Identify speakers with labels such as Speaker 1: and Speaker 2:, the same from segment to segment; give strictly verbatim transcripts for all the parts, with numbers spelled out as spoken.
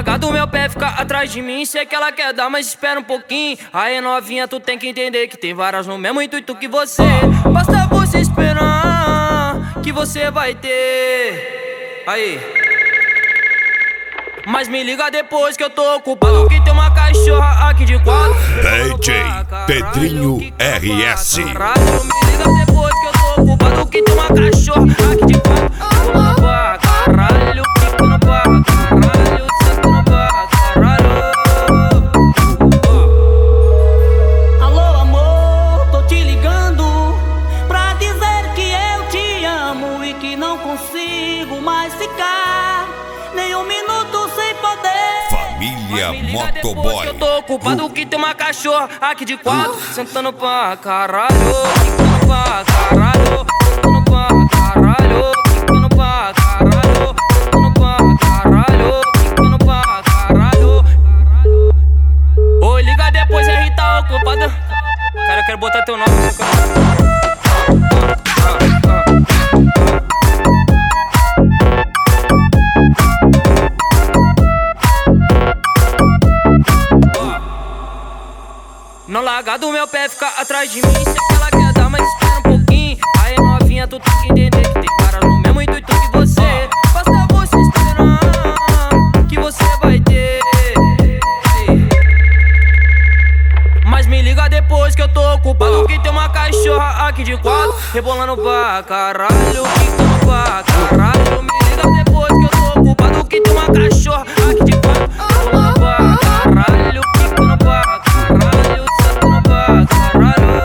Speaker 1: largar do meu pé, fica atrás de mim. Sei que ela quer dar, mas espera um pouquinho. Aí novinha, tu tem que entender que tem várias no mesmo intuito que você. Basta você esperar que você vai ter. Aí. Mas me liga depois que eu tô ocupado, que tem uma cachorra aqui de quatro.
Speaker 2: D J Pedrinho R S.
Speaker 1: Caralho, me liga depois que eu tô ocupado, que tem uma cachorra aqui de quatro. Ficando pra caralho, ficando pra caralho, sentando pra caralho.
Speaker 3: Alô amor, tô te ligando pra dizer que eu te amo e que não consigo mais ficar nem um minuto sem poder.
Speaker 2: Família
Speaker 1: Me liga depois
Speaker 2: Motoboy.
Speaker 1: que eu tô ocupado, que tem uma cachorra aqui de quatro. Sentando pra caralho, ficando pra caralho, sentando pra caralho, ficando pra caralho, sentando pra caralho, ficando pra caralho. Ô, liga depois, aí tá ocupado. Cara, eu quero botar teu nome no canal. Não largar do meu pé, fica atrás de mim. Sei que ela quer dar, mas espera um pouquinho. Aí novinha, tu tem que entender que tem cara no mesmo intuito que você. Basta você esperar que você vai ter. Mas me liga depois que eu tô ocupado, que tem uma cachorra aqui de quatro. Rebolando pra caralho, ficando pra caralho. Me liga depois que eu tô ocupado, que tem uma cachorra aqui de quatro. Rebolando pra caralho, ficando pra caralho, sentando pra caralho.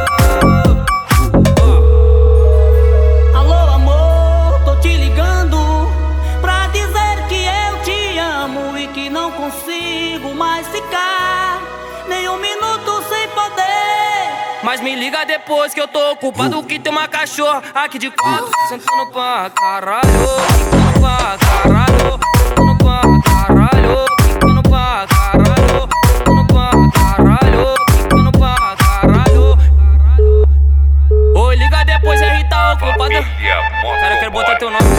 Speaker 3: Alô amor, tô te ligando pra dizer que eu te amo e que não consigo mais ficar nem um minuto sem poder.
Speaker 1: Mas me liga depois que eu tô ocupado, que tem uma cachorra aqui de quatro. Sentando pra caralho, ficando pra caralho, sentando pra caralho, ficando pra caralho, sentando pra caralho, ficando pra caralho. Ô, liga depois, aí tá ocupado.
Speaker 2: Família
Speaker 1: Cara, eu quero botar
Speaker 2: Motoboy.
Speaker 1: teu nome.